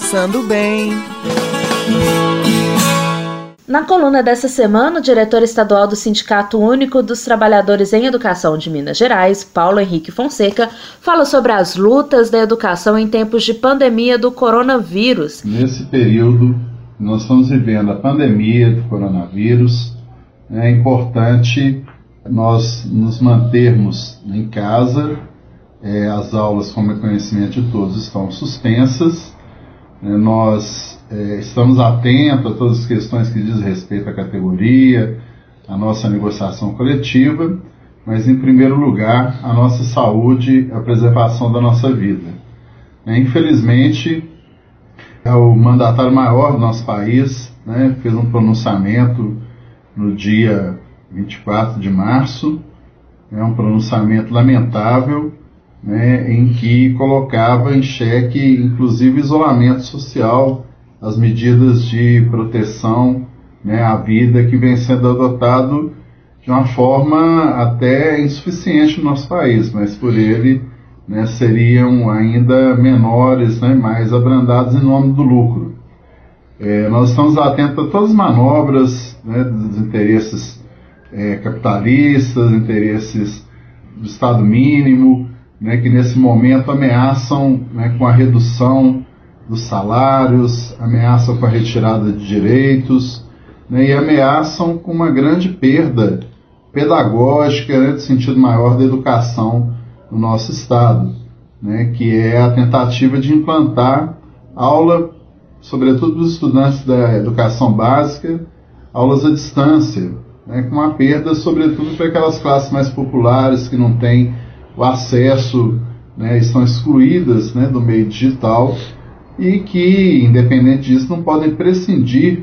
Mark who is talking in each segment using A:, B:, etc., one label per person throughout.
A: Pensando Bem.
B: Na coluna dessa semana, o diretor estadual do Sindicato Único dos Trabalhadores em Educação de Minas Gerais, Paulo Henrique Fonseca, fala sobre as lutas da educação em tempos de pandemia do coronavírus.
C: Nesse período, nós estamos vivendo a pandemia do coronavírus. É importante nós nos mantermos em casa. As aulas, como é conhecimento de todos, estão suspensas. Nós estamos atentos a todas as questões que dizem respeito à categoria, à nossa negociação coletiva, mas, em primeiro lugar, a nossa saúde, a preservação da nossa vida. Infelizmente, o mandatário maior do nosso país fez um pronunciamento no dia 24 de março, um pronunciamento lamentável, em que colocava em xeque, inclusive, o isolamento social, as medidas de proteção à vida que vem sendo adotado de uma forma até insuficiente no nosso país, mas por ele seriam ainda menores, mais abrandados em nome do lucro. Nós estamos atentos a todas as manobras dos interesses capitalistas, interesses do Estado mínimo, que nesse momento ameaçam com a redução dos salários, ameaçam com a retirada de direitos, e ameaçam com uma grande perda pedagógica, do sentido maior da educação no nosso Estado, que é a tentativa de implantar aula, sobretudo dos estudantes da educação básica, aulas à distância, com uma perda, sobretudo, para aquelas classes mais populares que não têm o acesso, estão excluídas do meio digital e que, independente disso, não podem prescindir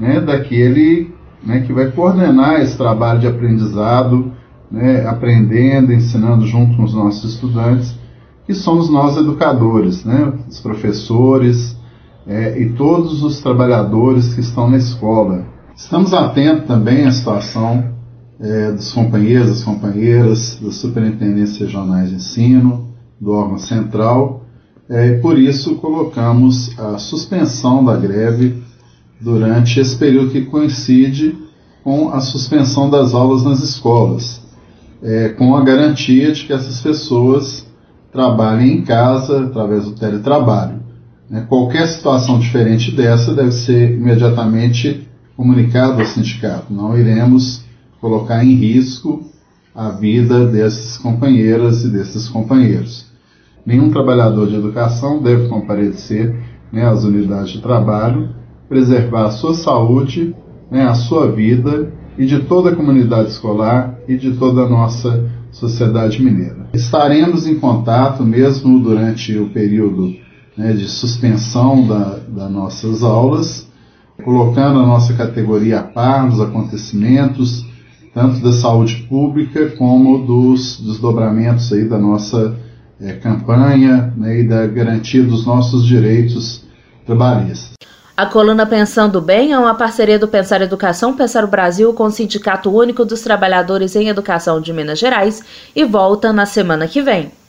C: daquele que vai coordenar esse trabalho de aprendizado, aprendendo, ensinando junto com os nossos estudantes, que somos nós educadores, os professores e todos os trabalhadores que estão na escola. Estamos atentos também à situação dos companheiros, das companheiras, das superintendências regionais de ensino, do órgão central, e por isso colocamos a suspensão da greve durante esse período que coincide com a suspensão das aulas nas escolas, com a garantia de que essas pessoas trabalhem em casa através do teletrabalho. Qualquer situação diferente dessa deve ser imediatamente comunicada ao sindicato. Não iremos colocar em risco a vida dessas companheiras e desses companheiros. Nenhum trabalhador de educação deve comparecer às unidades de trabalho, preservar a sua saúde, a sua vida e de toda a comunidade escolar e de toda a nossa sociedade mineira. Estaremos em contato, mesmo durante o período de suspensão das nossas aulas, colocando a nossa categoria a par dos acontecimentos, tanto da saúde pública como dos desdobramentos da nossa campanha e da garantia dos nossos direitos trabalhistas.
B: A coluna Pensando Bem é uma parceria do Pensar Educação, Pensar o Brasil com o Sindicato Único dos Trabalhadores em Educação de Minas Gerais e volta na semana que vem.